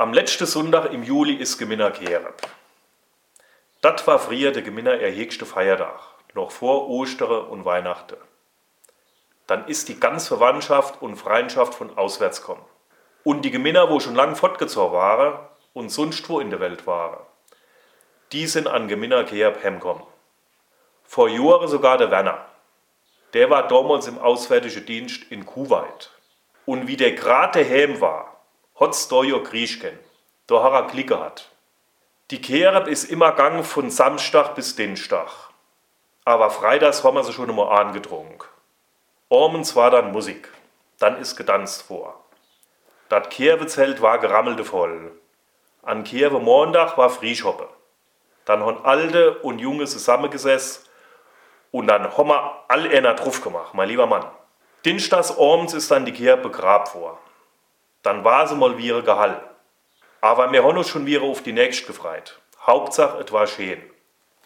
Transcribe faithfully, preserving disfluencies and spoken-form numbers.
Am letzten Sonntag im Juli ist Geminner Kehrep. Das war früher der Geminner erhegste Feiertag, noch vor Ostern und Weihnachten. Dann ist die ganze Verwandtschaft und Freundschaft von auswärts kommen. Und die Geminner, wo schon lang fortgezogen waren und sonst wo in der Welt waren, die sind an Geminner Kehrep heimgekommen. Vor Jahren sogar der Werner. Der war damals im Auswärtigen Dienst in Kuwait. Und wie der gerade daheim war, hat's da ja Krieg gegeben. Da hat er Glück gehabt. Die Kehrep ist immer gegangen von Samstag bis Dienstag. Aber freitags haben wir sie schon einmal angetrunken. Abends war dann Musik. Dann ist getanzt vor. Das Kehrwezelt war gerammelte voll. An Kehrwe Montag war Frieschoppe. Dann haben Alte und Junge zusammengesessen und dann haben wir all einer drauf gemacht, mein lieber Mann. Dienstags abends ist dann die Kehrpe begrabt vor. Dann war sie mal wieder Gehall. Aber wir haben uns schon wieder auf die nächste gefreut. Hauptsache, es war schön.